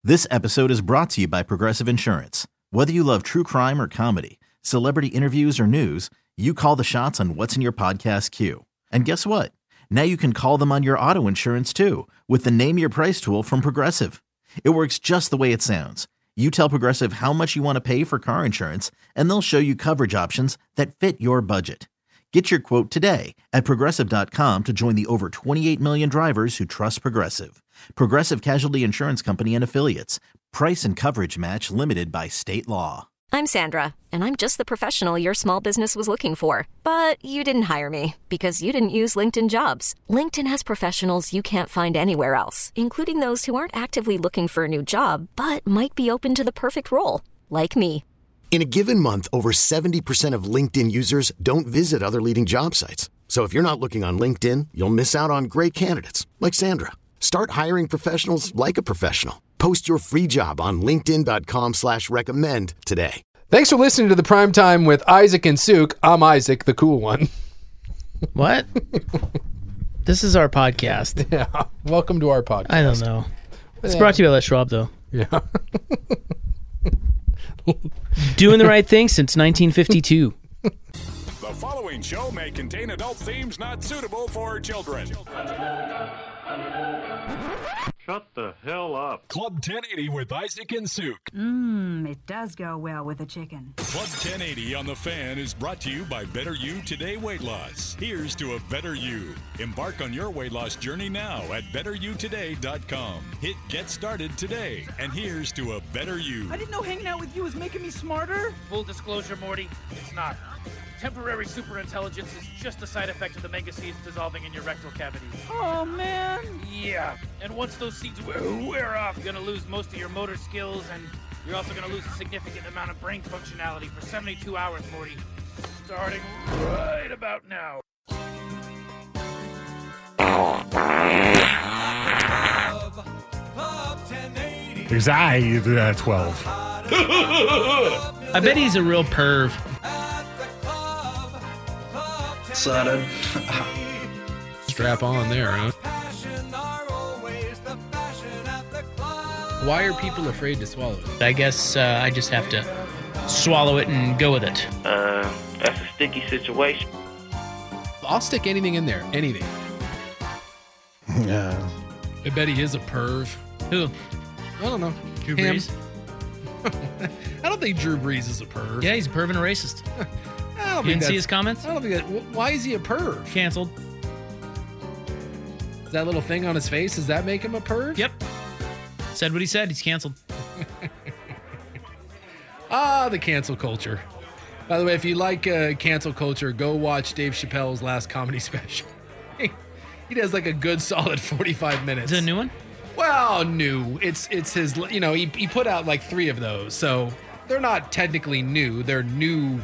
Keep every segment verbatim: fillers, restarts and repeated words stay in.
This episode is brought to you by Progressive Insurance. Whether you love true crime or comedy, celebrity interviews or news, you call the shots on what's in your podcast queue. And guess what? Now you can call them on your auto insurance too with the Name Your Price tool from Progressive. It works just the way it sounds. You tell Progressive how much you want to pay for car insurance, and they'll show you coverage options that fit your budget. Get your quote today at Progressive dot com to join the over twenty-eight million drivers who trust Progressive. Progressive Casualty Insurance Company and Affiliates. Price and coverage match limited by state law. I'm Sandra, and I'm just the professional your small business was looking for. But you didn't hire me because you didn't use LinkedIn Jobs. LinkedIn has professionals you can't find anywhere else, including those who aren't actively looking for a new job, but might be open to the perfect role, like me. In a given month, over seventy percent of LinkedIn users don't visit other leading job sites. So if you're not looking on LinkedIn, you'll miss out on great candidates like Sandra. Start hiring professionals like a professional. Post your free job on linkedin dot com slash recommend today. Thanks for listening to the Prime Time with Isaac and Suk. I'm Isaac, the cool one. What? This is our podcast. Yeah. Welcome to our podcast. I don't know. It's yeah. brought to you by Les Schwab, though. Yeah. Doing the right thing since nineteen fifty-two. The following show may contain adult themes not suitable for children. Shut the hell up. Club ten eighty with Isaac and Suk. Mmm, it does go well with a chicken. Club ten eighty on the Fan is brought to you by Better You Today Weight Loss. Here's to a better you. Embark on your weight loss journey now at better you today dot com. Hit Get Started today, and here's to a better you. I didn't know hanging out with you was making me smarter. Full disclosure, Morty, it's not. Temporary superintelligence is just a side effect of the mega seeds dissolving in your rectal cavity. Oh, man. Yeah. And once those seeds wear, wear off, you're going to lose most of your motor skills, and you're also going to lose a significant amount of brain functionality for seventy-two hours, Morty. Starting right about now. Because I uh, twelve. I bet he's a real perv. Excited. Strap on there, huh? Why are people afraid to swallow it? I guess uh, I just have to swallow it and go with it. Uh, that's a sticky situation. I'll stick anything in there. Anything. Yeah. I bet he is a perv. Who? I don't know. Drew Him. Brees? I don't think Drew Brees is a perv. Yeah, he's a perv and a racist. I don't You think didn't see that's- his comments? I don't think that. Why is he a perv? Canceled. Is that little thing on his face, does that make him a perv? Yep. Said what he said. He's canceled. Ah, the cancel culture. By the way, if you like uh, cancel culture, go watch Dave Chappelle's last comedy special. He does like a good solid forty-five minutes. Is it a new one? Well, new. It's it's his, you know, he, he put out like three of those. So they're not technically new. They're new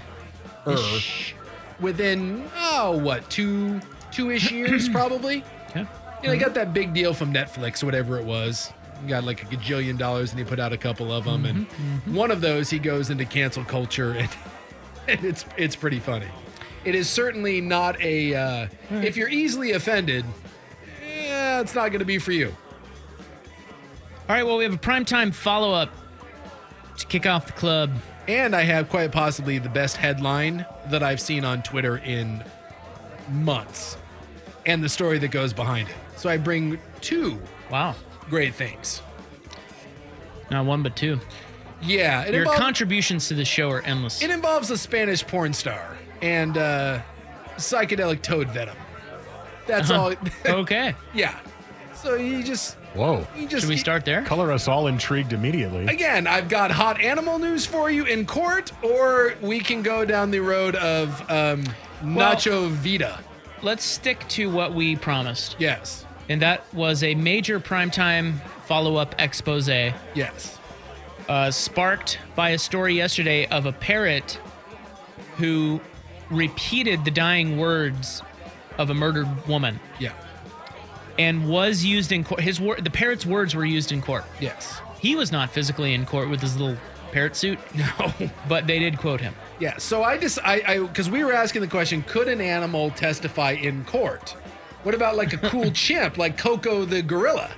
within, oh, what, two, two-ish years probably? Okay. You know, he got that big deal from Netflix, whatever it was. He got like a gajillion dollars and he put out a couple of them. Mm-hmm, and mm-hmm. one of those, he goes into cancel culture and, and it's it's pretty funny. It is certainly not a, uh, right. If you're easily offended, yeah, it's not going to be for you. All right, well, we have a primetime follow-up to kick off the club. And I have quite possibly the best headline that I've seen on Twitter in months. And the story that goes behind it. So I bring two wow great things. Not one, but two. Yeah. It Your involves, contributions to the show are endless. It involves a Spanish porn star and uh, psychedelic toad venom. That's uh-huh. all. Okay. Yeah. So you just... Whoa. You just, Should we start there? Color us all intrigued immediately. Again, I've got hot animal news for you in court, or we can go down the road of um, Nacho well, Vida. Let's stick to what we promised. Yes. And that was a major primetime follow-up expose. Yes. Uh, sparked by a story yesterday of a parrot who repeated the dying words of a murdered woman. Yeah. And was used in court. His wor- the parrot's words were used in court. Yes. He was not physically in court with his little parrot suit. No. But they did quote him. Yeah. So I just, I, I, because we were asking the question, could an animal testify in court? What about like a cool chimp, like Coco the gorilla?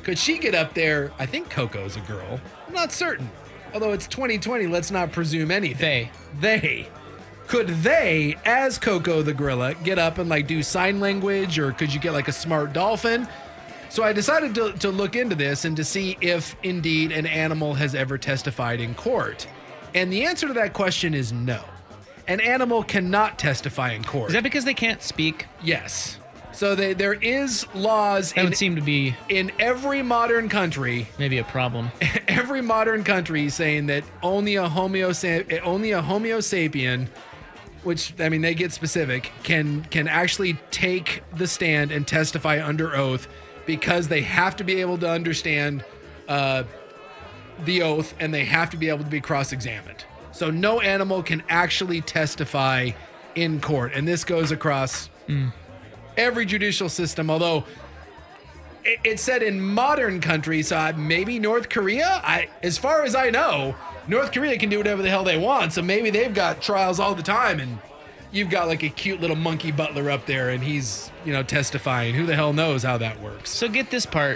Could she get up there? I think Coco's a girl. I'm not certain. Although it's twenty twenty, let's not presume anything. They. They. Could they, as Coco the gorilla, get up and like do sign language, or could you get like a smart dolphin? So I decided to, to look into this and to see if indeed an animal has ever testified in court. And the answer to that question is no. An animal cannot testify in court. Is that because they can't speak? Yes. So they, there is laws That in, would seem to be in every modern country, maybe a problem. every modern country saying that only a homo only a homo sapien, which I mean they get specific, can can actually take the stand and testify under oath, because they have to be able to understand uh, the oath, and they have to be able to be cross-examined. So no animal can actually testify in court, and this goes across mm. every judicial system. Although it, it said in modern countries, uh, maybe North Korea. I, as far as I know, North Korea can do whatever the hell they want. So maybe they've got trials all the time, and you've got like a cute little monkey butler up there, and he's, you know, testifying. Who the hell knows how that works? So get this part,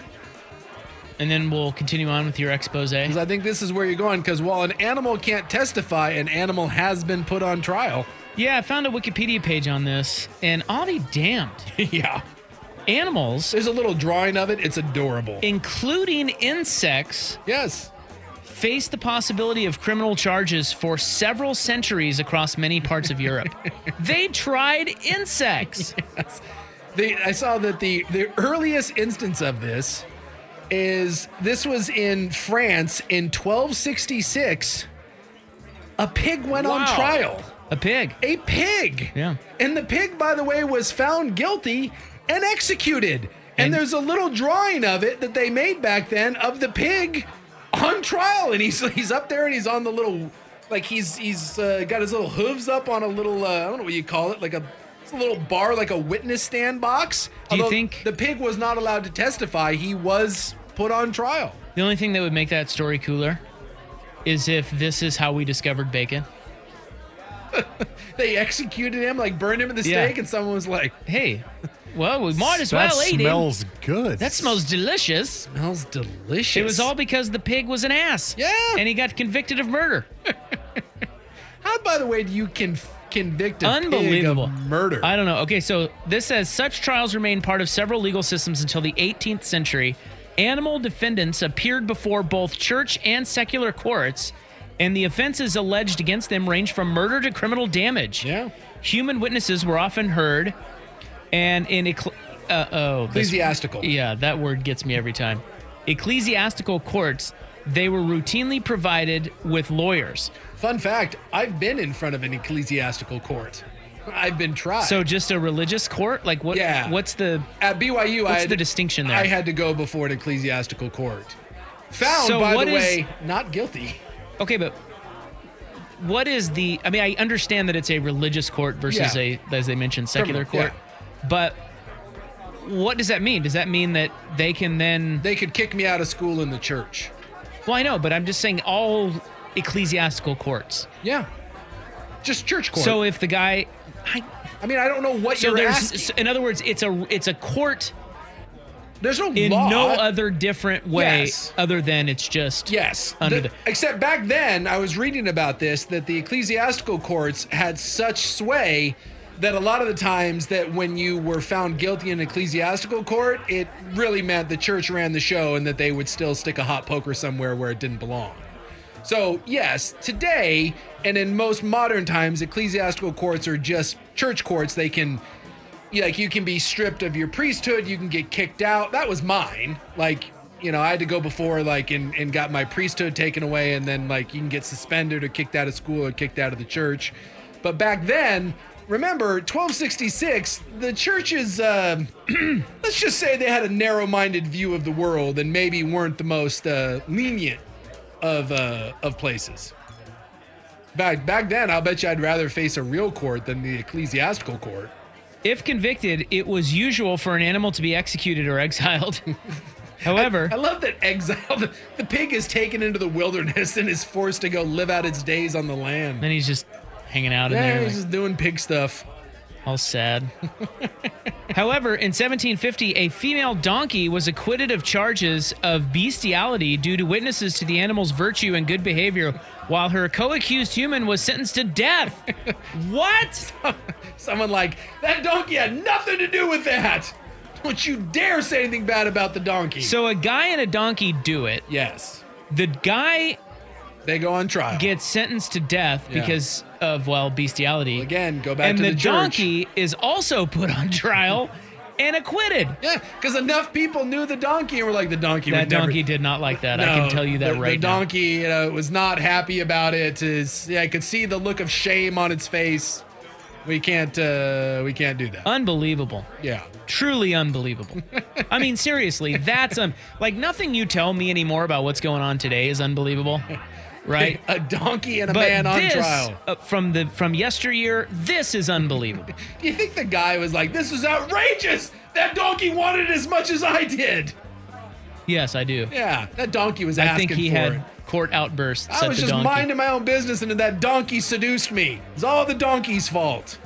and then we'll continue on with your expose. Because I think this is where you're going, because while an animal can't testify, an animal has been put on trial. Yeah, I found a Wikipedia page on this, and I'll be damned. Yeah. Animals. There's a little drawing of it. It's adorable. Including insects. Yes. Faced the possibility of criminal charges for several centuries across many parts of Europe. They tried insects. Yes. The, I saw that the, the earliest instance of this is this was in France in twelve sixty-six. A pig went Wow. on trial. A pig. A pig. Yeah. And the pig, by the way, was found guilty and executed. And, And- there's a little drawing of it that they made back then of the pig on trial, and he's he's up there and he's on the little, like he's he's uh, got his little hooves up on a little uh, I don't know what you call it, like a, it's a little bar, like a witness stand box. Do you Although think- the pig was not allowed to testify? He was put on trial. The only thing that would make that story cooler is if this is how we discovered bacon. They executed him, like burned him at the Yeah. stake, and someone was like, Hey, well, we might as That well eat him. smells good. That smells delicious. "Smells delicious." It was all because the pig was an ass. Yeah. And he got convicted of murder. How, by the way, do you can convict a Unbelievable. pig of murder? I don't know. Okay, so this says such trials remain part of several legal systems until the eighteenth century. Animal defendants appeared before both church and secular courts, and the offenses alleged against them ranged from murder to criminal damage. Yeah. Human witnesses were often heard, and in eccl- uh, oh, this- Ecclesiastical. yeah, that word gets me every time. Ecclesiastical courts, they were routinely provided with lawyers. Fun fact, I've been in front of an ecclesiastical court. I've been tried. So just a religious court? Like what? Yeah. What's the At B Y U, what's I had the to- distinction there? I had to go before an ecclesiastical court. Found, So by what the is- way, not guilty. Okay, but what is the? I mean, I understand that it's a religious court versus Yeah. a, as they mentioned, secular Criminal, court. But what does that mean? Does that mean that they can then? They could kick me out of school in the church. Well, I know, but I'm just saying all ecclesiastical courts. Yeah. Just church court. So if the guy, I, I mean, I don't know what so you're there's, asking. so in other words, it's a it's a court There's no in law. no other different way Yes. other than it's just Yes. under The- the. except back then, I was reading about this, that the ecclesiastical courts had such sway that a lot of the times that when you were found guilty in ecclesiastical court, it really meant the church ran the show and that they would still stick a hot poker somewhere where it didn't belong. So, yes, today and in most modern times, ecclesiastical courts are just church courts. They can, you like, you can be stripped of your priesthood, you can get kicked out. That was mine. Like, you know, I had to go before, like, and, and got my priesthood taken away, and then, like, you can get suspended or kicked out of school or kicked out of the church. But back then, remember, twelve sixty-six, the churches, uh, let's just say they had a narrow-minded view of the world and maybe weren't the most uh, lenient of uh, of places. Back back then, I'll bet you I'd rather face a real court than the ecclesiastical court. If convicted, it was usual for an animal to be executed or exiled. However, I, I love that exile. The, the pig is taken into the wilderness and is forced to go live out its days on the land. then he's just hanging out in Yeah, there. he's like- just doing pig stuff. All sad. However, in seventeen fifty, a female donkey was acquitted of charges of bestiality due to witnesses to the animal's virtue and good behavior, while her co-accused human was sentenced to death. What? Someone like, that donkey had nothing to do with that. Don't you dare say anything bad about the donkey. So a guy and a donkey do it. Yes. The guy... They go on trial. Gets sentenced to death Yeah. because of, well, bestiality. Well, again, go back and to the, the church. donkey is also put on trial and acquitted. Yeah, because enough people knew the donkey and were like, the donkey That would never... donkey did not like that. No, I can tell you that the, right the now. donkey, you know, was not happy about it. Is yeah, I could see the look of shame on its face. We can't, uh, we can't do that. Unbelievable. Yeah, truly unbelievable. I mean, seriously, that's um, like nothing you tell me anymore about what's going on today is unbelievable, right? A donkey and a But man on this, trial. uh, from the from yesteryear, this is unbelievable. Do you think the guy was like, "This is outrageous. That donkey wanted it as much as I did"? Yes, I do. Yeah, that donkey was I asking think he for had it. court outbursts. I at was the just donkey. minding my own business, and that donkey seduced me. It's all the donkey's fault.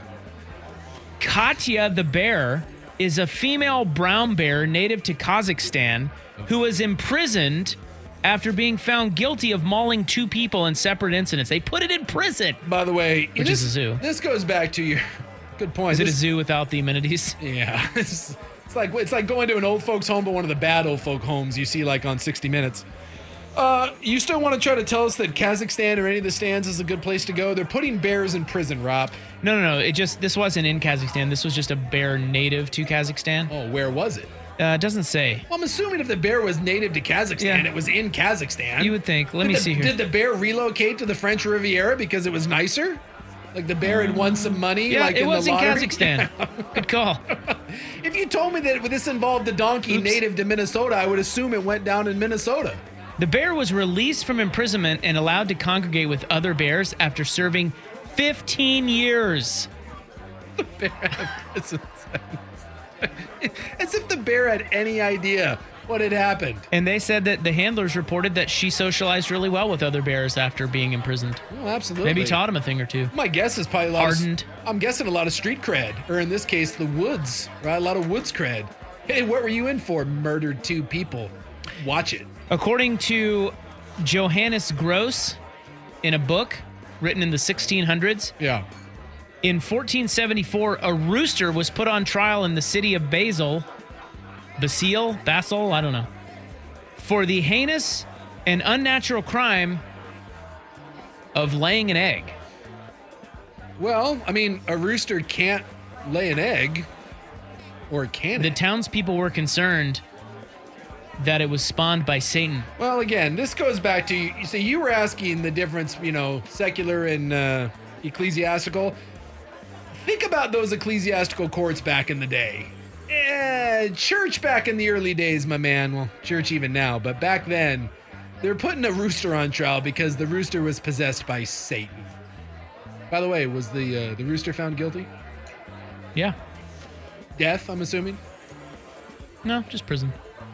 Katya the bear is a female brown bear native to Kazakhstan who was imprisoned after being found guilty of mauling two people in separate incidents. They put it in prison. By the way, which this, is a zoo. This goes back to your good point. Is it This- a zoo without the amenities? Yeah, it's, it's like it's like going to an old folks home, but one of the bad old folk homes you see like on sixty minutes. Uh, you still want to try to tell us that Kazakhstan or any of the stands is a good place to go? They're putting bears in prison, Rob. No, no, no. It just this wasn't in Kazakhstan. This was just a bear native to Kazakhstan. Oh, where was it? Uh, it doesn't say. Well, I'm assuming if the bear was native to Kazakhstan, Yeah. it was in Kazakhstan. You would think. Let Did me the- see here. Did the bear relocate to the French Riviera because it was nicer? Like the bear had won some money? Yeah, like it in was the in lottery? Kazakhstan. Good call. If you told me that this involved a donkey Oops. native to Minnesota, I would assume it went down in Minnesota. The bear was released from imprisonment and allowed to congregate with other bears after serving fifteen years. The bear had prison sentence. As if the bear had any idea what had happened. And they said that the handlers reported that she socialized really well with other bears after being imprisoned. Well, absolutely. Maybe taught them a thing or two. My guess is probably a lot Hardened. Of, I'm guessing a lot of street cred, or in this case, the woods, right? A lot of woods cred. Hey, what were you in for? Murdered two people. Watch it. According to Johannes Gross, in a book written in the sixteen hundreds, Yeah. in fourteen seventy-four, a rooster was put on trial in the city of Basel, Basile, Basel, I don't know, for the heinous and unnatural crime of laying an egg. Well, I mean, a rooster can't lay an egg, or can The it? townspeople were concerned that it was spawned by Satan. Well, again, this goes back to you. So you were asking the difference, you know, secular and uh, ecclesiastical. Think about those ecclesiastical courts back in the day. Eh, church back in the early days, my man. Well, church even now, but back then, they're putting a rooster on trial because the rooster was possessed by Satan. By the way, was the uh, the rooster found guilty? Yeah. Death, I'm assuming. No, just prison.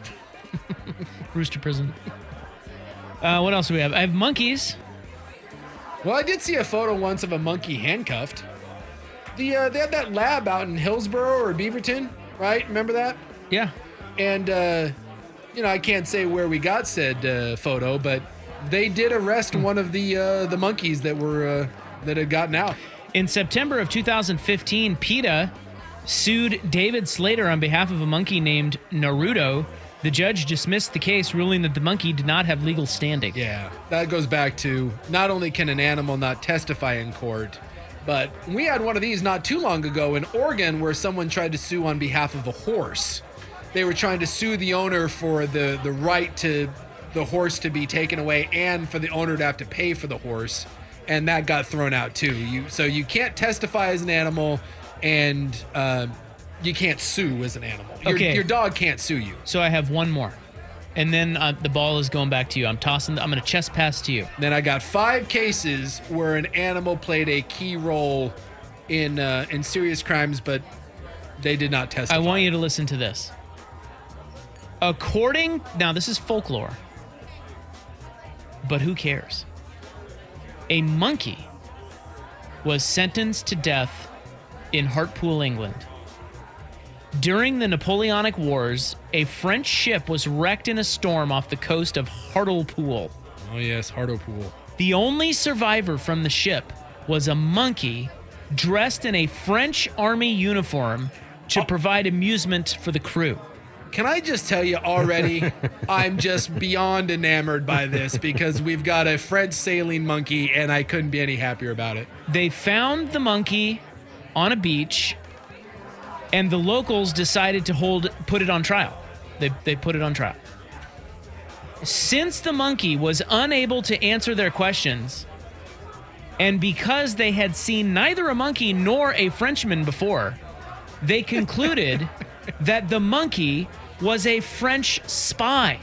Rooster prison. Uh, what else do we have? I have monkeys. Well, I did see a photo once of a monkey handcuffed. The uh, they had that lab out in Hillsborough or Beaverton, right? Remember that? Yeah. And uh, you know, I can't say where we got said uh, photo, but they did arrest one of the uh, the monkeys that were uh, that had gotten out. In September of two thousand fifteen, PETA sued David Slater on behalf of a monkey named Naruto. The judge dismissed the case, ruling that the monkey did not have legal standing. Yeah, that goes back to not only can an animal not testify in court, but we had one of these not too long ago in Oregon where someone tried to sue on behalf of a horse. They were trying to sue the owner for the, the right to the horse to be taken away and for the owner to have to pay for the horse. And that got thrown out too. You So you can't testify as an animal and uh, you can't sue as an animal. Your, Okay. your dog can't sue you. So I have one more. And then uh, the ball is going back to you. I'm tossing, I'm going to chest pass to you. Then I got five cases where an animal played a key role in uh, in serious crimes, but they did not testify. I want you to listen to this. According, now this is folklore, but who cares? A monkey was sentenced to death in Hartlepool, England. During the Napoleonic Wars, a French ship was wrecked in a storm off the coast of Hartlepool. Oh, yes, Hartlepool. The only survivor from the ship was a monkey dressed in a French army uniform to provide amusement for the crew. Can I just tell you already, I'm just beyond enamored by this because we've got a French sailing monkey and I couldn't be any happier about it. They found the monkey on a beach and the locals decided to hold put it on trial. They they put it on trial. Since the monkey was unable to answer their questions, and because they had seen neither a monkey nor a Frenchman before, they concluded that the monkey was a French spy.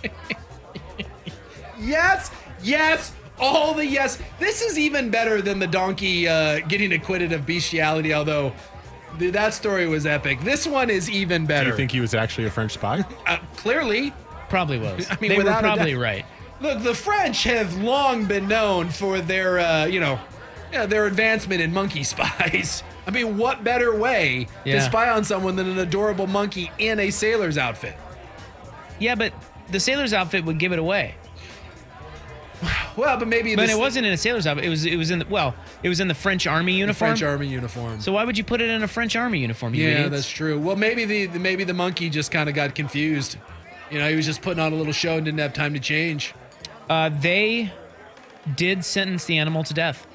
Yes, yes, all the yes. This is even better than the donkey uh, getting acquitted of bestiality, although th- that story was epic. This one is even better. Do you think he was actually a French spy? Uh, clearly. Probably was. I mean, they were without a probably doubt. right. Look, the French have long been known for their, uh, you know, yeah, their advancement in monkey spies. I mean, what better way Yeah. to spy on someone than an adorable monkey in a sailor's outfit? Yeah, but the sailor's outfit would give it away. Well, but maybe But this- it wasn't in a sailor's outfit. It was it was in the well, it was in the French army the uniform. French army uniform. So why would you put it in a French army uniform? You Yeah, idiots? that's true. Well, maybe the the- maybe the monkey just kind of got confused. You know, he was just putting on a little show and didn't have time to change. Uh, they did sentence the animal to death.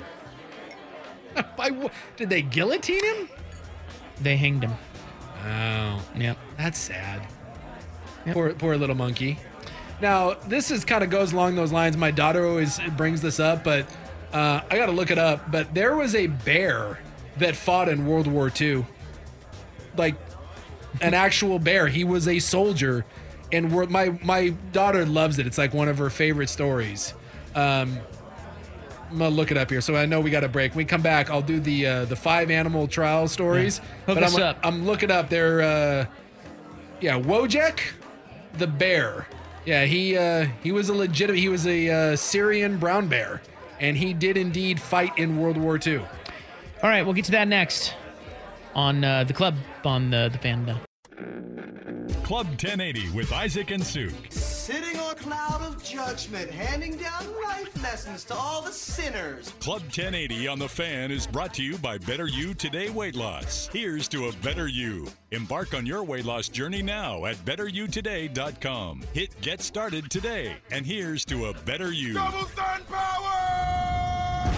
By wh- Did they guillotine him? They hanged him. Oh, Yep. that's sad. Poor poor little monkey. Now, this is kind of goes along those lines. My daughter always brings this up, but uh, I got to look it up. But there was a bear that fought in World War Two. Like an actual bear. He was a soldier. And we're, my my daughter loves it. It's like one of her favorite stories. Um, I'm gonna look it up here. So I know we got a break. When we come back, I'll do the uh, the five animal trial stories. Yeah. Hook but us I'm, up. I'm looking up their uh, yeah Wojek, the bear. Yeah, he uh, he was a legitimate. He was a uh, Syrian brown bear, and he did indeed fight in World War Two. All right, we'll get to that next on uh, the club on the the fan. Uh, Club ten eighty with Isaac and Suk. Sitting on a cloud of judgment, handing down life lessons to all the sinners. Club ten eighty on the Fan is brought to you by Better You Today Weight Loss. Here's to a better you. Embark on your weight loss journey now at better you today dot com. Hit get started today. And here's to a better you. Double sun power!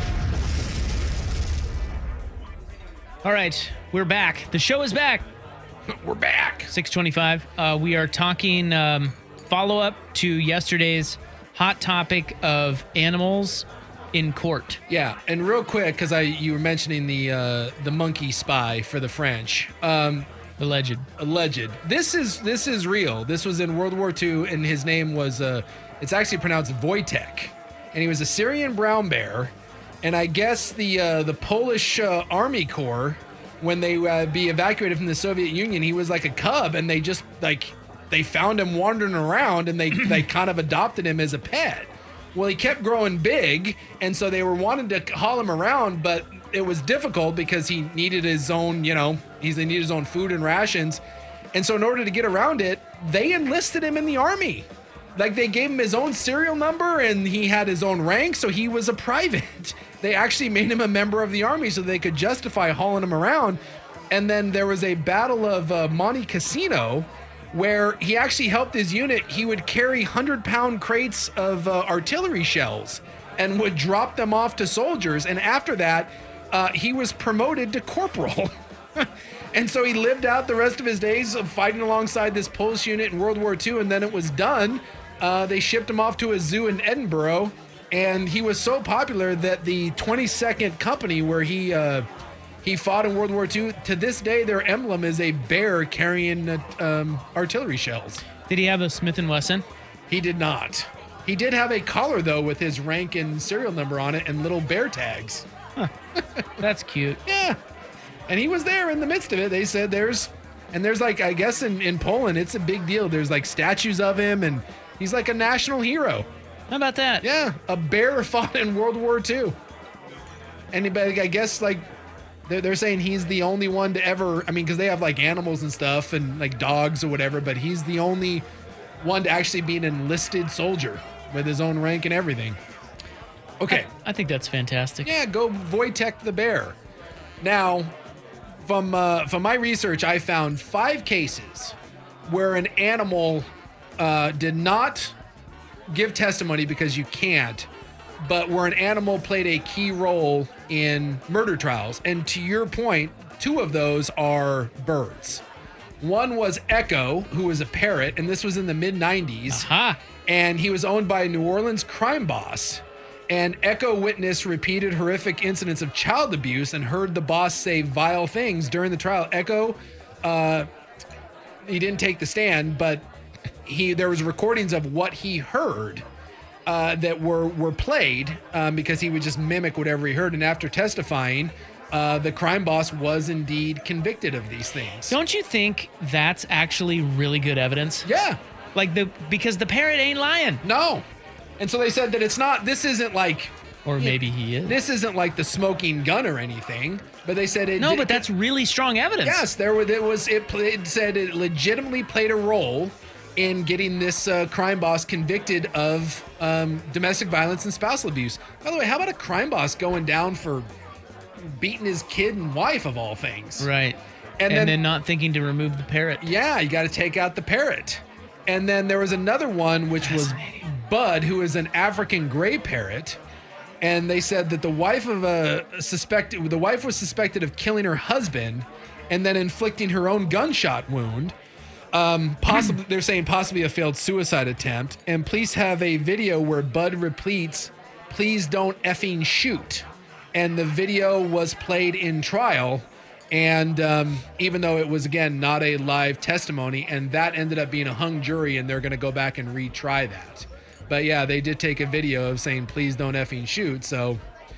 All right, we're back. The show is back. We're back. six twenty-five. Uh, we are talking um, follow-up to yesterday's hot topic of animals in court. Yeah, and real quick, because I you were mentioning the uh, the monkey spy for the French. Um, alleged. Alleged. This is this is real. This was in World War Two, and his name was uh, it's actually pronounced Wojtek, and he was a Syrian brown bear, and I guess the uh, the Polish uh, Army Corps, when they uh, be evacuated from the Soviet Union, he was like a cub, and they just like they found him wandering around, and they they kind of adopted him as a pet. Well, he kept growing big, and so they were wanting to haul him around, but it was difficult because he needed his own, you know, he needed his own food and rations. And so in order to get around it, they enlisted him in the army. Like, they gave him his own serial number, and he had his own rank, so he was a private. They actually made him a member of the army so they could justify hauling him around. And then there was a battle of uh, Monte Cassino, where he actually helped his unit. He would carry one hundred pound crates of uh, artillery shells and would drop them off to soldiers. And after that, uh, he was promoted to corporal. And so he lived out the rest of his days of fighting alongside this Polish unit in World War Two. And then it was done. Uh, they shipped him off to a zoo in Edinburgh. And he was so popular that the twenty-second Company, where he uh, he fought in World War Two, to this day, their emblem is a bear carrying uh, um, artillery shells. Did he have a Smith and Wesson? He did not. He did have a collar, though, with his rank and serial number on it and little bear tags. Huh. That's cute. Yeah. And he was there in the midst of it. They said there's, and there's like, I guess in, in Poland, it's a big deal. There's like statues of him, and he's like a national hero. How about that? Yeah. A bear fought in World War Two. And I guess like They're, they're saying he's the only one to ever, I mean, because they have like animals and stuff and like dogs or whatever, but he's the only one to actually be an enlisted soldier with his own rank and everything. Okay. I, I think that's fantastic. Yeah, go Wojtek the bear. Now, from uh, from my research, I found five cases where an animal uh, did not give testimony because you can't, but where an animal played a key role in murder trials. And to your point, two of those are birds. One was Echo, who was a parrot, and this was in the mid nineties. Aha. And he was owned by a New Orleans crime boss. And Echo witnessed repeated horrific incidents of child abuse and heard the boss say vile things during the trial. Echo, uh, he didn't take the stand, but he there was recordings of what he heard uh, that were were played um, because he would just mimic whatever he heard. And after testifying, uh, the crime boss was indeed convicted of these things. Don't you think that's actually really good evidence? Yeah. Like the because the parrot ain't lying. No. And so they said that it's not, this isn't like... Or maybe he is. This isn't like the smoking gun or anything, but they said it... No, did, but that's really strong evidence. Yes, there were, it was, it, it said it legitimately played a role in getting this uh, crime boss convicted of um, domestic violence and spousal abuse. By the way, how about a crime boss going down for beating his kid and wife of all things? Right. And, and then, then not thinking to remove the parrot. Yeah, you got to take out the parrot. And then there was another one, which was Bud, who is an African gray parrot. And they said that the wife of a suspected, the wife was suspected of killing her husband and then inflicting her own gunshot wound. Um, possibly, they're saying possibly a failed suicide attempt. And police have a video where Bud repeats, "Please don't effing shoot." And the video was played in trial. And um, even though it was, again, not a live testimony, and that ended up being a hung jury, and they're going to go back and retry that. But yeah, they did take a video of saying, "Please don't effing shoot." So,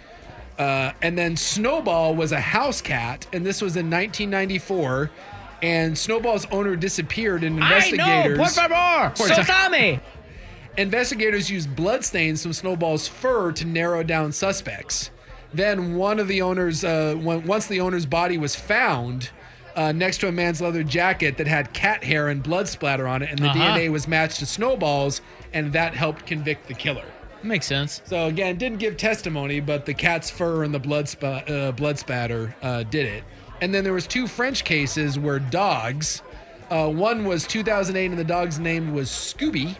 uh, and then Snowball was a house cat, and this was in nineteen ninety-four. And Snowball's owner disappeared, and investigators. I know, por favor, soltame. Investigators used bloodstains from Snowball's fur to narrow down suspects. Then one of the owners, uh, when, once the owner's body was found uh, next to a man's leather jacket that had cat hair and blood splatter on it, and the Uh-huh. D N A was matched to Snowball's, and that helped convict the killer. Makes sense. So again, didn't give testimony, but the cat's fur and the blood spa- uh, blood spatter uh, did it. And then there was two French cases where dogs. Uh, one was two thousand eight, and the dog's name was Scooby.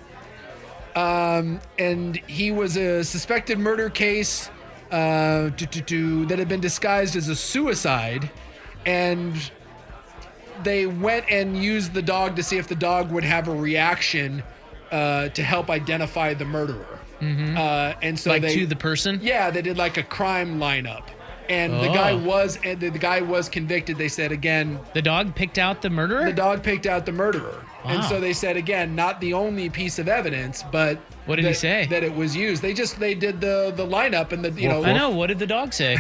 Um, and he was a suspected murder case uh, do, do, do, that had been disguised as a suicide. And they went and used the dog to see if the dog would have a reaction uh, to help identify the murderer. Mm-hmm. Uh, and so like they, to the person? Yeah, they did like a crime lineup. And oh. the guy was and the, the guy was convicted. They said again, the dog picked out the murderer? The dog picked out the murderer. Wow. And so they said again, not the only piece of evidence, but what did that, he say? That it was used. They just they did the the lineup and the you woof, know I know, what did the dog say?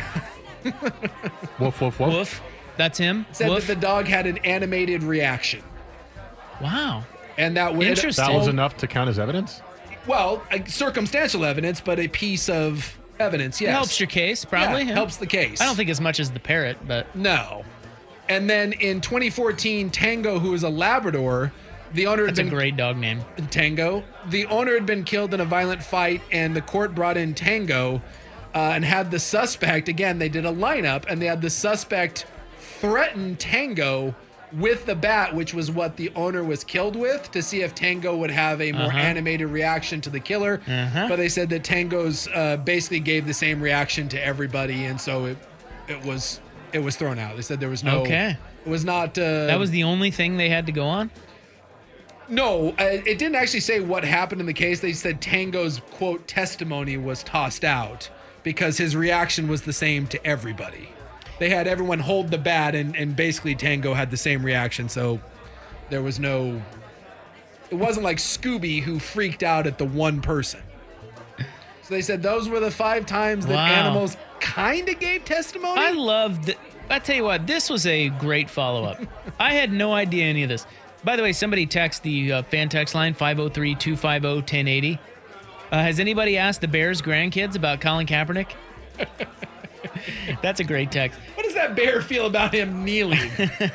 Woof woof woof. Woof. That's him. Said woof. that the dog had an animated reaction. Wow. And that would Interesting. That was enough to count as evidence? Well, uh, circumstantial evidence, but a piece of evidence, yes. It helps your case, probably. Yeah, yeah. helps the case. I don't think as much as the parrot, but... No. And then in twenty fourteen, Tango, who is a Labrador, the owner That's had been... a great dog name. Tango. The owner had been killed in a violent fight, and the court brought in Tango uh, and had the suspect, again, they did a lineup, and they had the suspect threaten Tango with the bat, which was what the owner was killed with, to see if Tango would have a more Uh-huh. animated reaction to the killer. Uh-huh. But they said that Tango's uh, basically gave the same reaction to everybody, and so it it was it was thrown out. They said there was no. Okay. It was not. Uh, That was the only thing they had to go on? No, uh, it didn't actually say what happened in the case. They said Tango's, quote, testimony was tossed out because his reaction was the same to everybody. They had everyone hold the bat, and, and basically Tango had the same reaction, so there was no... It wasn't like Scooby who freaked out at the one person. So they said those were the five times that Wow. animals kind of gave testimony. I loved... I tell you what, this was a great follow-up. I had no idea any of this. By the way, somebody text the uh, fan text line, five oh three, two five oh, one oh eight oh. Uh, has anybody asked the Bears' grandkids about Colin Kaepernick? That's a great text. What does that bear feel about him kneeling?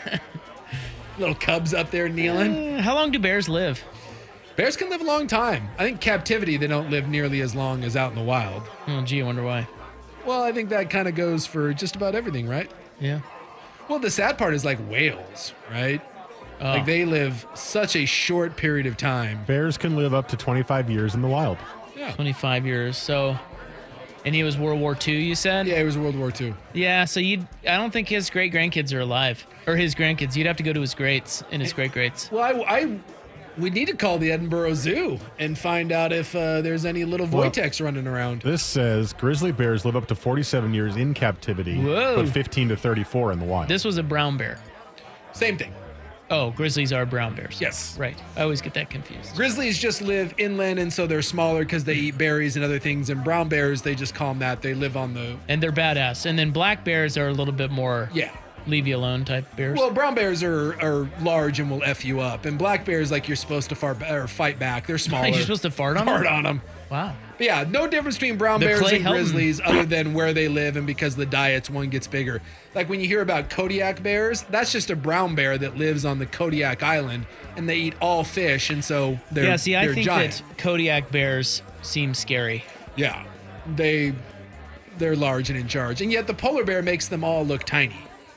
Little cubs up there kneeling. Uh, how long do bears live? Bears can live a long time. I think captivity, they don't live nearly as long as out in the wild. Oh, gee, I wonder why. Well, I think that kind of goes for just about everything, right? Yeah. Well, the sad part is like whales, right? Oh. Like they live such a short period of time. Bears can live up to twenty-five years in the wild. Yeah. twenty-five years. So, and he was World War Two, you said? Yeah, he was World War Two. Yeah, so you I don't think his great grandkids are alive. Or his grandkids. You'd have to go to his greats and his great greats. Well, I, I we need to call the Edinburgh Zoo and find out if uh, there's any little Well, Wojteks running around. This says grizzly bears live up to forty-seven years in captivity, Whoa. but fifteen to thirty-four in the wild. This was a brown bear. Same thing. Oh, grizzlies are brown bears. Yes. Right. I always get that confused. Grizzlies just live inland, and so they're smaller because they eat berries and other things. And brown bears, they just call them that. They live on the... And they're badass. And then black bears are a little bit more Yeah. leave you alone type bears. Well, brown bears are, are large and will F you up. And black bears, like, you're supposed to far, or fight back. They're smaller. You're supposed to fart on Fart them? on them. Wow. But yeah, no difference between brown The bears Clay and Helton. grizzlies other than where they live and because the diets, one gets bigger. Like when you hear about Kodiak bears, that's just a brown bear that lives on the Kodiak Island and they eat all fish, and so they're Yeah, see, I they're think giant. that Kodiak bears seem scary. Yeah, they they're large and in charge, and yet the polar bear makes them all look tiny.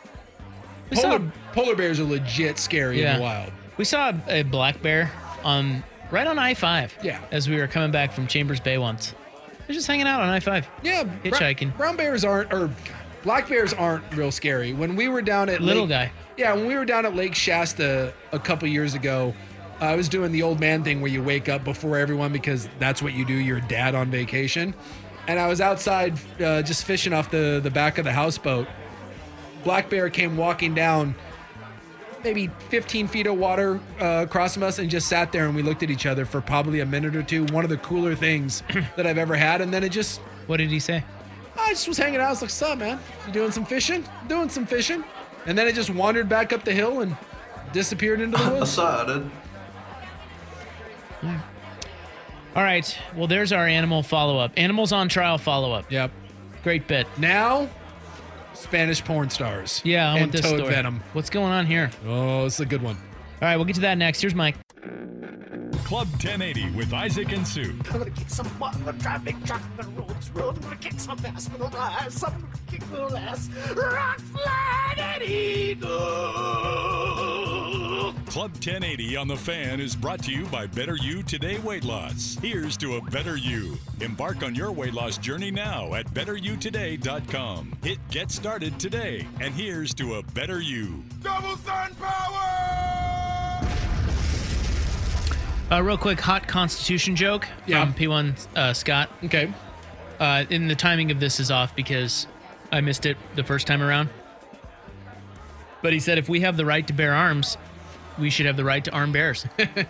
We Polar, saw- polar bears are legit scary Yeah. in the wild. We saw a, a black bear on right on I five. Yeah. As we were coming back from Chambers Bay once. They're just hanging out on I five. Yeah, Hitchhiking. Brown, brown bears aren't, or black bears aren't real scary. When we were down at Little Lake, guy. Yeah, when we were down at Lake Shasta a couple years ago, I was doing the old man thing where you wake up before everyone because that's what you do. You're a dad on vacation. And I was outside uh, just fishing off the, the back of the houseboat. Black bear came walking down maybe fifteen feet of water uh, across from us and just sat there, and we looked at each other for probably a minute or two. One of the cooler things that I've ever had. And then it just... What did he say? I just was hanging out. I was like, "What's up, man? You doing some fishing? Doing some fishing." And then it just wandered back up the hill and disappeared into the woods. Decided. All right. Well, there's our animal follow-up. Animals on trial follow-up. Yep. Great bit. Now, Spanish porn stars. Yeah, I and want this toad story. venom. What's going on here? Oh, it's a good one. All right, we'll get to that next. Here's Mike. Club ten eighty with Isaac and Sue. I'm gonna kick some butt, I'm gonna drive big truck, I'm gonna roll this road, I'm gonna kick some ass, I'm gonna rise, I'm gonna kick little ass, rock, flag, and eagle. Club ten eighty on the Fan is brought to you by Better You Today Weight Loss. Here's to a better you. Embark on your weight loss journey now at better you today dot com. Hit get started today. And here's to a better you. Double sun power! Uh, real quick, hot Constitution joke Yeah. from P one uh, Scott. Okay. Uh, and the timing of this is off because I missed it the first time around. But he said if we have the right to bear arms, we should have the right to arm bears.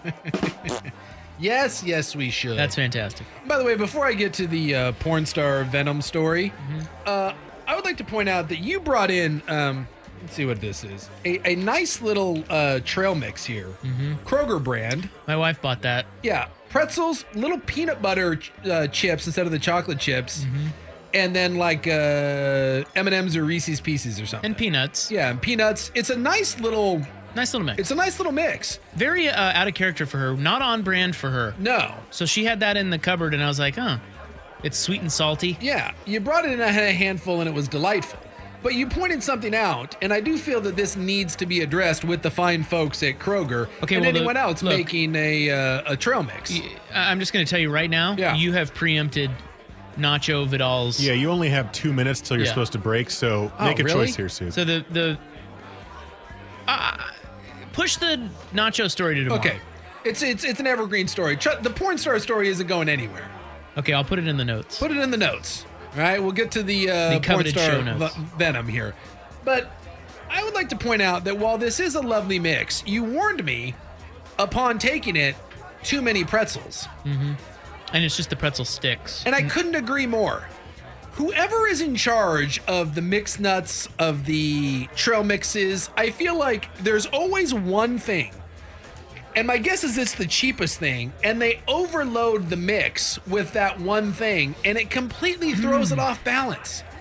Yes, yes, we should. That's fantastic. By the way, before I get to the uh, porn star Venom story, Mm-hmm. uh, I would like to point out that you brought in, um, let's see what this is, a, a nice little uh, trail mix here. Mm-hmm. Kroger brand. My wife bought that. Yeah, pretzels, little peanut butter uh, chips instead of the chocolate chips, Mm-hmm. and then like uh, M and M's or Reese's Pieces or something. And peanuts. Yeah, and peanuts. It's a nice little... Nice little mix. It's a nice little mix. Very uh, out of character for her. Not on brand for her. No. So she had that in the cupboard, and I was like, huh. It's sweet and salty. Yeah, you brought it in a handful, and it was delightful. But you pointed something out, and I do feel that this needs to be addressed with the fine folks at Kroger Okay, and well, the- anyone else look. making a uh, a trail mix. Y- I'm just going to tell you right now, Yeah. you have preempted Nacho Vidal's. Yeah, you only have two minutes till you're Yeah. supposed to break, so Oh, make a really? choice here, Sue. So the the uh, push the Nacho story to tomorrow. Okay, it's it's it's an evergreen story. Tr- The porn star story isn't going anywhere. Okay, I'll put it in the notes. Put it in the notes. All right, we'll get to the, uh, The porn coveted star show notes. v- Venom here. But I would like to point out that while this is a lovely mix, you warned me upon taking it too many pretzels. Mm-hmm. And it's just the pretzel sticks. And I couldn't agree more. Whoever is in charge of the mixed nuts, of the trail mixes, I feel like there's always one thing. And my guess is it's the cheapest thing. And they overload the mix with that one thing. And it completely throws it off balance.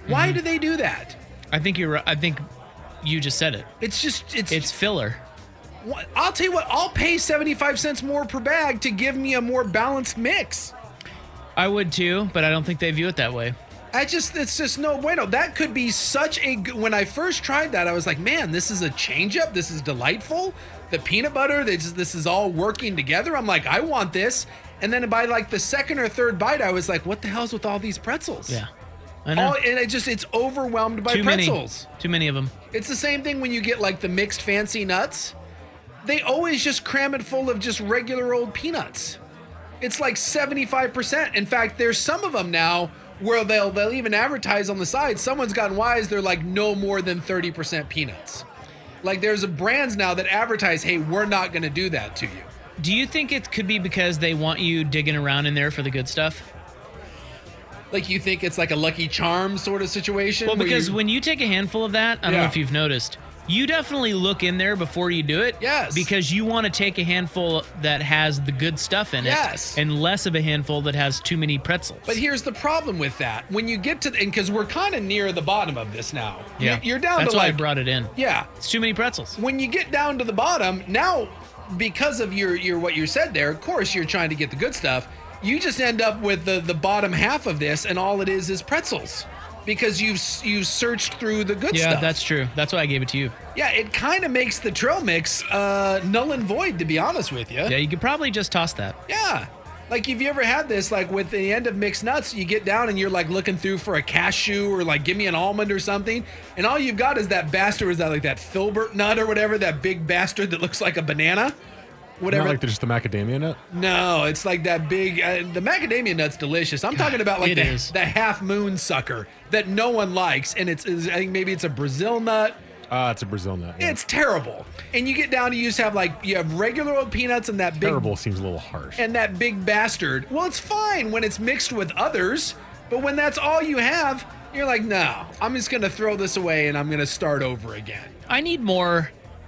Why Mhm. do they do that? I think you're right. I think you just said it. It's just it's It's filler. What, I'll tell you what, I'll pay seventy-five cents more per bag to give me a more balanced mix. I would too, but I don't think they view it that way. I just, it's just no bueno. That could be such a good, when I first tried that, I was like, man, this is a change up. This is delightful. The peanut butter, this, this is all working together. I'm like, I want this. And then by like the second or third bite, I was like, what the hell's with all these pretzels? Yeah. I know. All, and it just, it's overwhelmed by Too pretzels. many. Too many of them. It's the same thing when you get like the mixed fancy nuts. They always just cram it full of just regular old peanuts. It's like seventy-five percent. In fact, there's some of them now where they'll they'll even advertise on the side. Someone's gotten wise. They're like no more than thirty percent peanuts. Like there's a brands now that advertise, hey, we're not going to do that to you. Do you think it could be because they want you digging around in there for the good stuff? Like you think it's like a Lucky Charms sort of situation? Well, where because you- when you take a handful of that, I don't Yeah. know if you've noticed, you definitely look in there before you do it. Yes. Because you want to take a handful that has the good stuff in it. Yes. And less of a handful that has too many pretzels. But here's the problem with that. When you get to, and because we're kind of near the bottom of this now. Yeah. You're, you're down That's to why like. I brought it in. Yeah. It's too many pretzels. When you get down to the bottom, now, because of your, your what you said there, of course you're trying to get the good stuff. You just end up with the, the bottom half of this, and all it is is pretzels. Because you've you've searched through the good yeah, stuff. that's true. That's why I gave it to you. Yeah, it kind of makes the trail mix uh, null and void, to be honest with you. Yeah, you could probably just toss that. Yeah. Like, if you ever had this, like, with the end of mixed nuts, you get down and you're, like, looking through for a cashew or, like, give me an almond or something, and all you've got is that bastard, is that, like, that filbert nut or whatever, that big bastard that looks like a banana? Whatever. Not like just the macadamia nut? No, it's like that big, uh, the macadamia nut's delicious. I'm talking about, like, it the, is. the half moon sucker that no one likes, and it's, is, I think maybe it's a Brazil nut. Ah, it's a Brazil nut. Yeah. It's terrible. And you get down to you just have like you have regular old peanuts and that big Terrible seems a little harsh. and that big bastard. Well, it's fine when it's mixed with others, but when that's all you have, you're like, no, I'm just gonna throw this away and I'm gonna start over again. I need more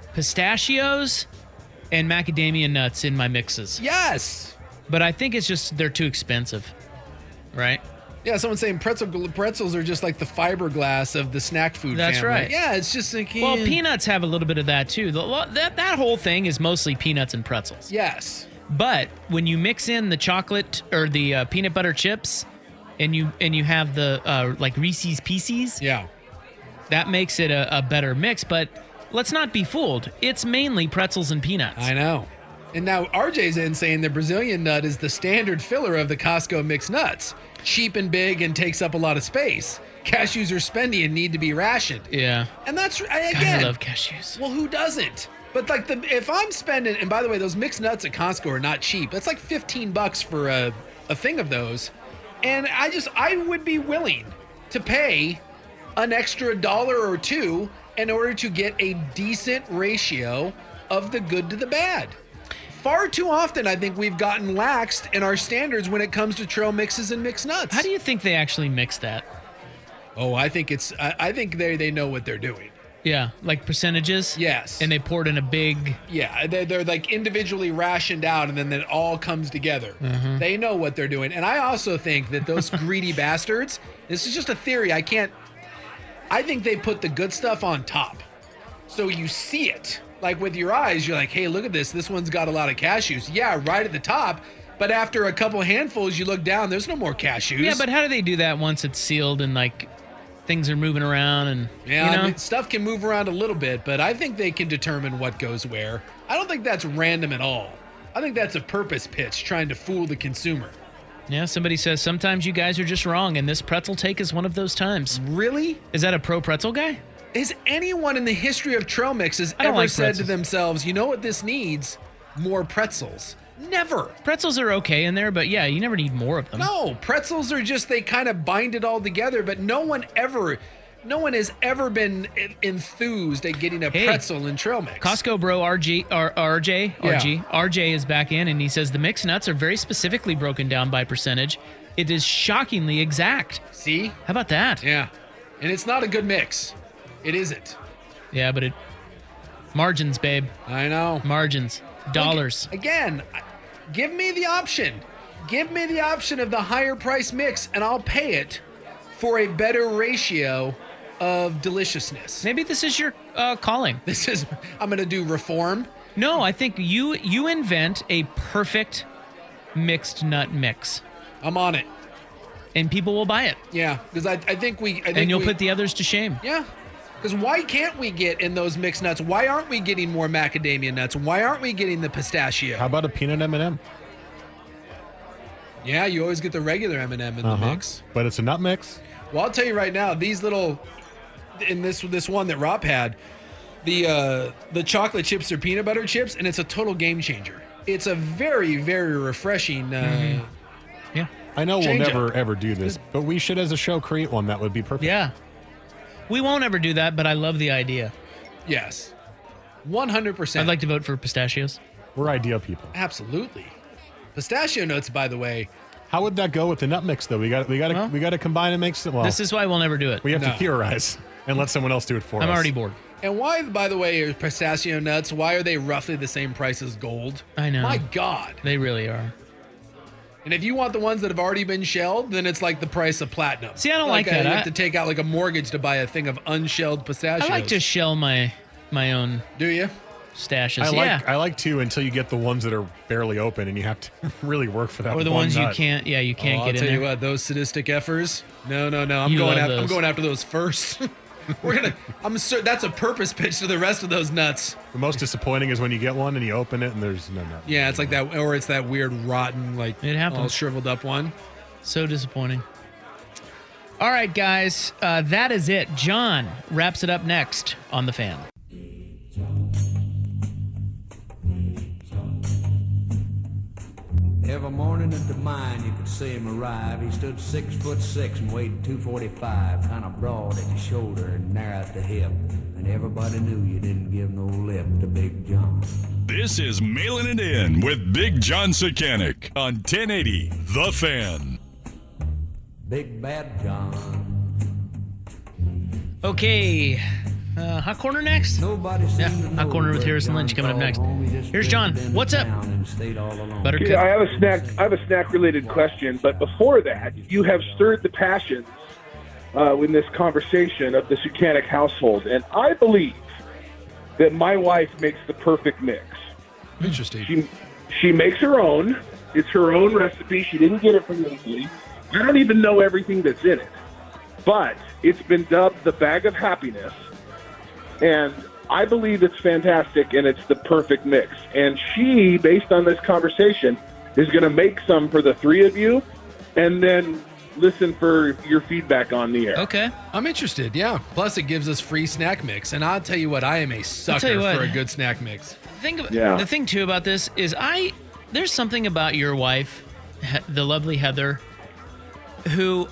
pistachios and macadamia nuts in my mixes. Yes. But I think it's just they're too expensive. Right? Yeah, someone's saying pretzel pretzels are just like the fiberglass of the snack food That's family. right. Yeah, it's just like Well, eh. peanuts have a little bit of that too. The, that that whole thing is mostly peanuts and pretzels. Yes. But when you mix in the chocolate or the uh, peanut butter chips, and you and you have the uh, like Reese's Pieces, yeah, that makes it a, a better mix. But let's not be fooled; it's mainly pretzels and peanuts. I know. And now R J's in saying the Brazilian nut is the standard filler of the Costco mixed nuts. Cheap and big and takes up a lot of space. Cashews are spendy and need to be rationed. Yeah. And that's, I- God, again. I love cashews. Well, who doesn't? But like the if I'm spending, and by the way, those mixed nuts at Costco are not cheap. That's like fifteen bucks for a, a thing of those. And I just, I would be willing to pay an extra dollar or two in order to get a decent ratio of the good to the bad. Far too often, I think we've gotten laxed in our standards when it comes to trail mixes and mixed nuts. How do you think they actually mix that? Oh, I think it's, I, I think they, they know what they're doing. Yeah, like percentages? Yes. And they pour it in a big... Yeah, they're, they're like individually rationed out and then it all comes together. Mhm. They know what they're doing. And I also think that those greedy bastards, this is just a theory, I can't, I think they put the good stuff on top. So you see it. Like with your eyes, you're like, hey, look at this. This one's got a lot of cashews. Yeah, right at the top. But after a couple handfuls, you look down, there's no more cashews. Yeah, but how do they do that once it's sealed and like things are moving around and Yeah, you know? I mean, stuff can move around a little bit, but I think they can determine what goes where. I don't think that's random at all. I think that's a purpose pitch trying to fool the consumer. Yeah, somebody says sometimes you guys are just wrong, and this pretzel take is one of those times. Really? Is that a pro pretzel guy? Has anyone in the history of trail mixes I don't ever like said pretzels. to themselves, you know what this needs? More pretzels. Never. Pretzels are okay in there, but yeah, you never need more of them. No, pretzels are just, they kind of bind it all together, but no one ever, no one has ever been en- enthused at getting a Hey, pretzel in trail mix. Costco bro R G, R, RJ, Yeah. RG, R J is back in, and he says the mixed nuts are very specifically broken down by percentage. It is shockingly exact. See? How about that? Yeah. And it's not a good mix. It isn't. Yeah, but it margins, babe. I know. Margins. Dollars. Again, give me the option. Give me the option of the higher price mix, and I'll pay it for a better ratio of deliciousness. Maybe this is your uh, calling. This is, I'm going to do reform. No, I think you you invent a perfect mixed nut mix. I'm on it. And people will buy it. Yeah, because I, I think we... I think and you'll we, put the others to shame. Yeah. Because why can't we get in those mixed nuts? Why aren't we getting more macadamia nuts? Why aren't we getting the pistachio? How about a peanut M and M? Yeah, you always get the regular M and M in uh-huh. the mix. But it's a nut mix? Well, I'll tell you right now, these little... In this this one that Rob had, the uh, the chocolate chips are peanut butter chips, and it's a total game changer. It's a very, very refreshing... Uh, mm-hmm. Yeah. I know we'll Change never, up. ever do this, but we should, as a show, create one that would be perfect. Yeah. We won't ever do that, but I love the idea. Yes. one hundred percent. I'd like to vote for pistachios. We're ideal people. Absolutely. Pistachio nuts, by the way. How would that go with the nut mix, though? We got we got to Well, we got to combine and make some. Well, this is why we'll never do it. we have No. to theorize and let someone else do it for I'm us. already bored. And why, by the way, are pistachio nuts, why are they roughly the same price as gold? I know. My God. They really are. And if you want the ones that have already been shelled, then it's like the price of platinum. See, I don't like uh, that. You I- have to take out like a mortgage to buy a thing of unshelled pistachios. I like to shell my my own Do you? stashes. I like yeah. I like to until you get the ones that are barely open and you have to really work for that. Or the one ones you nut. can't. Yeah, you can't oh, get I'll tell in you there. what, those sadistic effers. No, no, no. I'm You going love after I'm those. going after those first. We're gonna I'm cer- that's a purpose pitch to the rest of those nuts. The most disappointing is when you get one and you open it and there's no nut. Yeah, it's like that, or it's that weird rotten, like It happens. all shriveled up one. So disappointing. All right, guys, uh, that is it. John wraps it up next on The Fan. Every morning at the mine, you could see him arrive. He stood six foot six and weighed two forty-five, kind of broad at the shoulder and narrow at the hip. And everybody knew you didn't give no lip to Big John. This is Mailing It In with Big John Sekanic on ten eighty The Fan. Big Bad John. Okay. Uh, Hot Corner next? Nobody Yeah, seemed to Hot know Corner with where Harrison John Lynch coming up called next. home. He just Here's John. drifted into What's up? town and stayed all alone. Buttercup. Yeah, I have a snack. I have a snack-related question, but before that, you have stirred the passions uh, in this conversation of the Sekanic household, and I believe that my wife makes the perfect mix. Interesting. She she makes her own. It's her own recipe. She didn't get it from anybody. I don't even know everything that's in it, but it's been dubbed the bag of happiness, and I believe it's fantastic, and it's the perfect mix. And she, based on this conversation, is going to make some for the three of you, and then listen for your feedback on the air. Okay. I'm interested, yeah. Plus, it gives us free snack mix. And I'll tell you what, I am a sucker you what. for a good snack mix. Think of, Yeah. The thing, too, about this is I there's something about your wife, he, the lovely Heather, who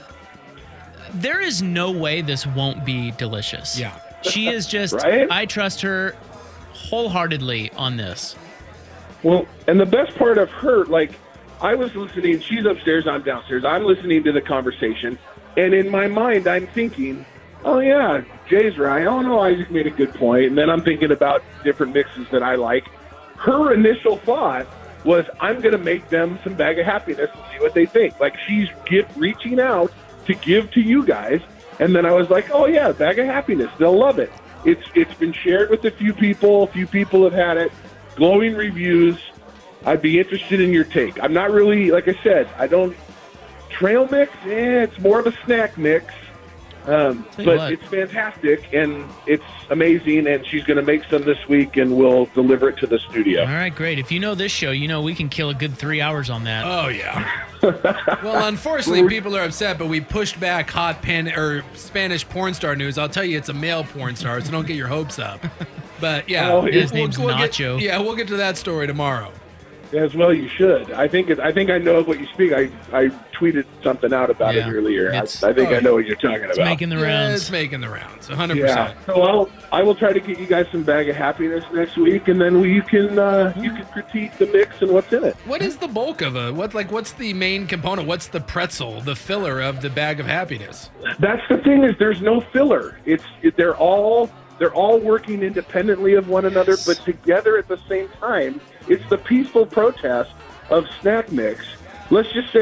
there is no way this won't be delicious. Yeah. She is just, Right? I trust her wholeheartedly on this. Well, and the best part of her, like, I was listening, she's upstairs, I'm downstairs, I'm listening to the conversation, and in my mind, I'm thinking, oh, yeah, Jay's right. Oh, no, Isaac made a good point. And then I'm thinking about different mixes that I like. Her initial thought was, I'm going to make them some bag of happiness and see what they think. Like, she's give, reaching out to give to you guys. And then I was like, oh, yeah, bag of happiness. They'll love it. It's It's been shared with a few people. A few people have had it. Glowing reviews. I'd be interested in your take. I'm not really, like I said, I don't, trail mix, eh, it's more of a snack mix. Um, Tell you but what. it's fantastic, and it's amazing, and she's going to make some this week, and we'll deliver it to the studio. All right, great. If you know this show, you know we can kill a good three hours on that. Oh, yeah. Well, unfortunately, people are upset, but we pushed back hot pen or Spanish porn star news. I'll tell you, it's a male porn star, so don't get your hopes up. But, yeah. Oh, His we'll- name's we'll get- Nacho. yeah, we'll get to that story tomorrow. As well, you should. I think it, I think I know of what you speak. I, I tweeted something out about Yeah, it earlier. I, I it's- think oh, I know what you're talking It's about. making the Yeah, rounds. it's making the rounds, one hundred Yeah. percent. So I'll I will try to get you guys some bag of happiness next week, and then we, you can uh, you can critique the mix and what's in it. What is the bulk of a what? Like, what's the main component? What's the pretzel, the filler of the bag of happiness? That's the thing, is there's no filler. It's it, they're all they're all working independently of one another, but together at the same time. It's the peaceful protest of snack mix. Let's just say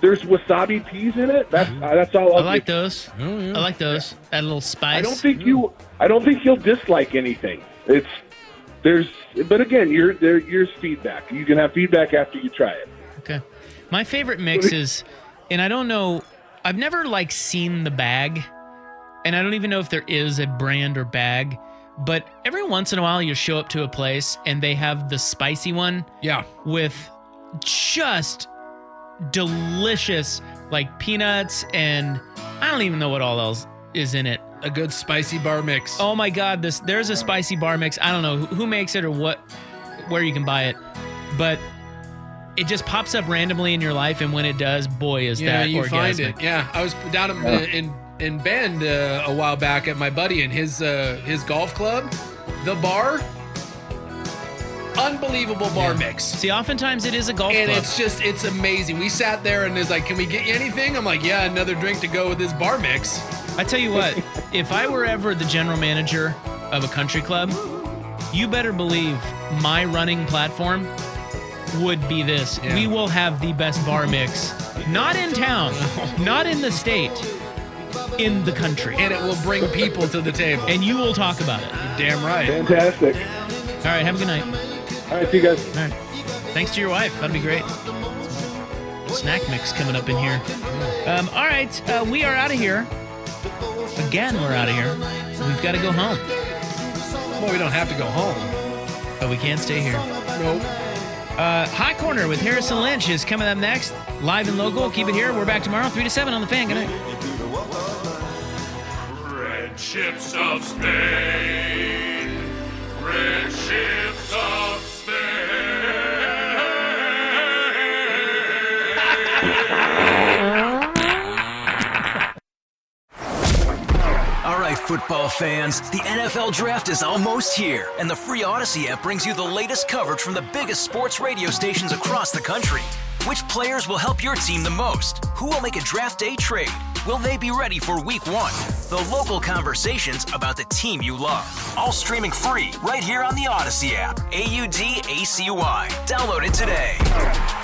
there's wasabi peas in it. That's uh, that's all. I'll I like give. those. Oh, yeah. I like those. That little spice. I don't think you. I don't think you'll dislike anything. It's there's, but again, you're there. Yours feedback. You can have feedback after you try it. Okay. My favorite mix is, and I don't know, I've never like seen the bag, and I don't even know if there is a brand or bag, but every once in a while you show up to a place and they have the spicy one. Yeah. With just delicious like peanuts and I don't even know what all else is in it. A good spicy bar mix. Oh my God, this there's a spicy bar mix. I don't know who, who makes it or what, where you can buy it, but it just pops up randomly in your life, and when it does, boy, is yeah, that you orgasmic. find it. Yeah, I was down in Yeah. in, in Bend uh, a while back at my buddy and his uh, his golf club. The bar, unbelievable bar mix. See, oftentimes it is a golf And club. it's just, it's amazing. We sat there and it's like, can we get you anything? I'm like, yeah, another drink to go with this bar mix. I tell you what, if I were ever the general manager of a country club, you better believe my running platform would be this. Yeah. We will have the best bar mix, not in town, not in the state, in the country. And it will bring people to the table. And you will talk about it. You're damn right. Fantastic. All right, have a good night. All right, see you guys. All right. Thanks to your wife. That'd be great. Snack mix coming up in here. Um, all right, uh, we are out of here. Again, we're out of here. We've got to go home. Well, we don't have to go home. But we can't stay here. Nope. Uh, Hot Corner with Harrison Lynch is coming up next. Live and local. Keep it here. We're back tomorrow, three to seven on The Fan. Good night. Red ships of Spain. Red ships of All right, football fans, the N F L Draft is almost here, and the free Odyssey app brings you the latest coverage from the biggest sports radio stations across the country. Which players will help your team the most? Who will make a draft day trade? Will they be ready for week one? The local conversations about the team you love. All streaming free right here on the Odyssey app. A U D A C Y. Download it today.